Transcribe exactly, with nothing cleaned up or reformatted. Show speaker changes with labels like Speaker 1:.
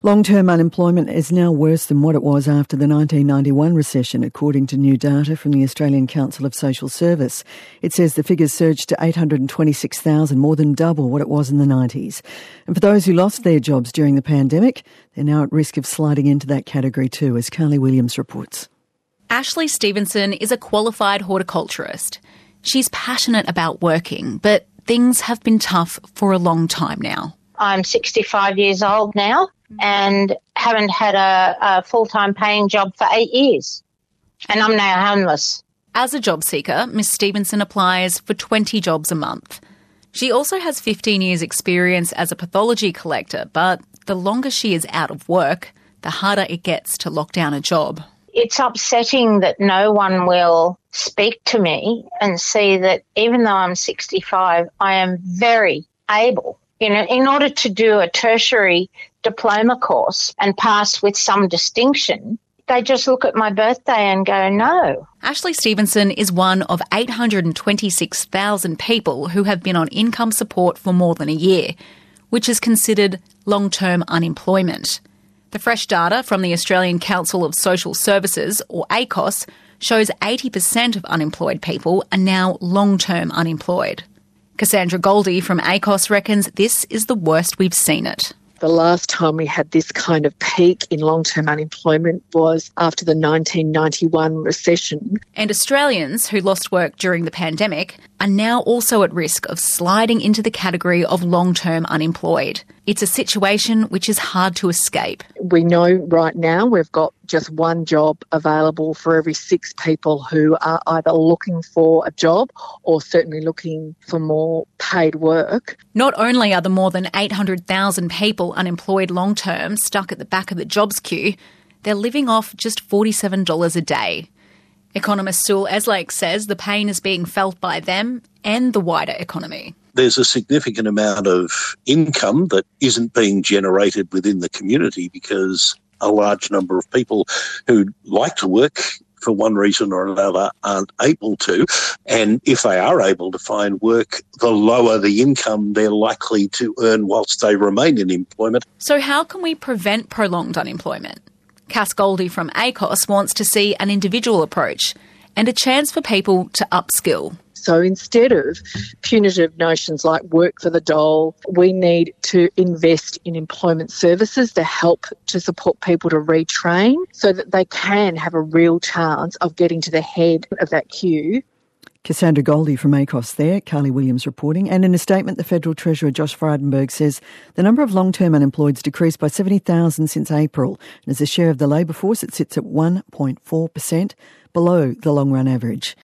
Speaker 1: Long-term unemployment is now worse than what it was after the nineteen ninety-one recession, according to new data from the Australian Council of Social Service. It says the figures surged to eight hundred twenty-six thousand, more than double what it was in the nineties. And for those who lost their jobs during the pandemic, they're now at risk of sliding into that category too, as Carly Williams reports.
Speaker 2: Ashley Stevenson is a qualified horticulturist. She's passionate about working, but things have been tough for a long time now.
Speaker 3: I'm sixty-five years old now and haven't had a, a full-time paying job for eight years. And I'm now homeless.
Speaker 2: As a job seeker, Miss Stevenson applies for twenty jobs a month. She also has fifteen years experience as a pathology collector, but the longer she is out of work, the harder it gets to lock down a job.
Speaker 3: It's upsetting that no one will speak to me and see that even though I'm sixty-five, I am very able. You know, in order to do a tertiary diploma course and pass with some distinction, they just look at my birthday and go, no.
Speaker 2: Ashley Stevenson is one of eight hundred twenty-six thousand people who have been on income support for more than a year, which is considered long-term unemployment. The fresh data from the Australian Council of Social Services, or A C O S, shows eighty percent of unemployed people are now long-term unemployed. Cassandra Goldie from A C O S reckons this is the worst we've seen it.
Speaker 4: The last time we had this kind of peak in long-term unemployment was after the nineteen ninety-one recession.
Speaker 2: And Australians who lost work during the pandemic are now also at risk of sliding into the category of long-term unemployed. It's a situation which is hard to escape.
Speaker 4: We know right now we've got just one job available for every six people who are either looking for a job or certainly looking for more paid work.
Speaker 2: Not only are the more than eight hundred thousand people unemployed long-term stuck at the back of the jobs queue, they're living off just forty-seven dollars a day. Economist Sewell Eslake says the pain is being felt by them and the wider economy.
Speaker 5: There's a significant amount of income that isn't being generated within the community because a large number of people who like to work for one reason or another aren't able to. And if they are able to find work, the lower the income they're likely to earn whilst they remain in employment.
Speaker 2: So how can we prevent prolonged unemployment? Cass Goldie from A C O S wants to see an individual approach and a chance for people to upskill.
Speaker 4: So instead of punitive notions like work for the dole, we need to invest in employment services to help to support people to retrain so that they can have a real chance of getting to the head of that queue.
Speaker 1: Cassandra Goldie from A C O S there, Carly Williams reporting. And in a statement, the Federal Treasurer Josh Frydenberg says the number of long-term unemployeds decreased by seventy thousand since April. And as a share of the labour force, it sits at one point four percent, below the long-run average.